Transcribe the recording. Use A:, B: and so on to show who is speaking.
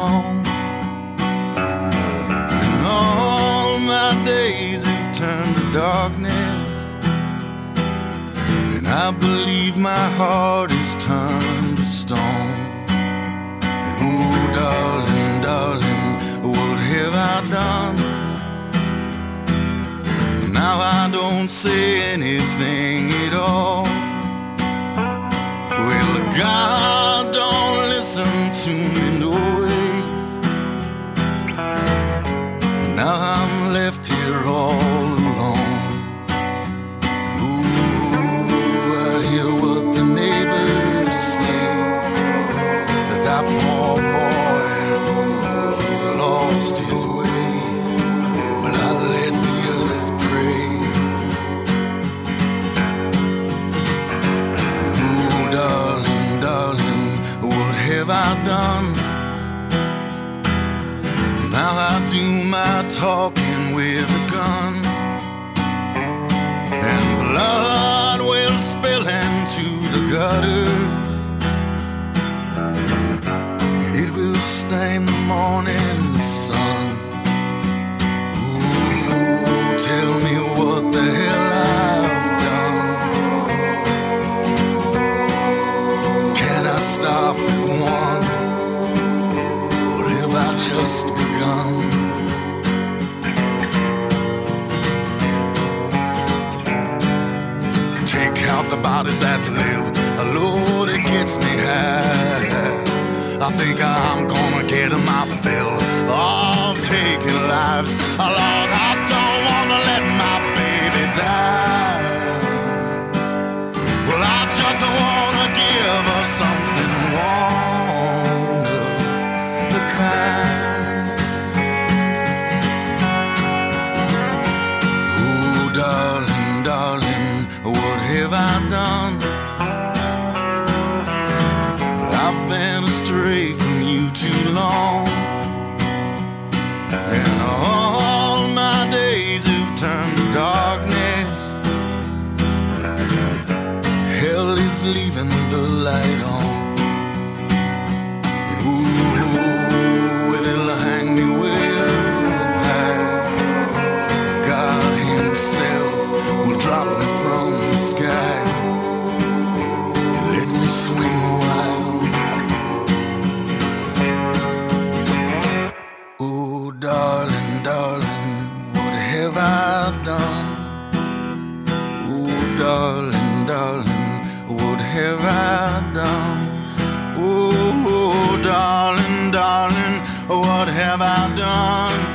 A: long. And all my days have turned to darkness, and I believe my heart is turned to stone. And oh, darling, darling, what have I done? Now I don't say anything at all. Well, God don't listen to me no ways. Now I'm left here all alone. Ooh, I hear what the neighbors say, that that poor boy, he's lost his way. Well, I let the others pray. Ooh, darling, darling, what have I done? Now I do my talking with a gun, and blood will spill into the gutters, and it will stain the morning sun. Ooh, tell me what the hell I've done. Can I stop at one, or have I just begun? Take out the bodies that live, Lord, it gets me high. I think I'm gonna get my fill of taking lives. Lord, I don't wanna let my baby die. Well, I just wanna give her something warm of the kind. Oh, darling, darling, what have I done? I've been astray from you too long, and all my days have turned to darkness. Hell is leaving the light on, and ooh, it'll hang me way up high. God himself will drop me from the sky and let me swing a while. Oh, darling, darling, what have I done? Oh, darling, darling, what have I done? Oh, darling, darling, what have I done?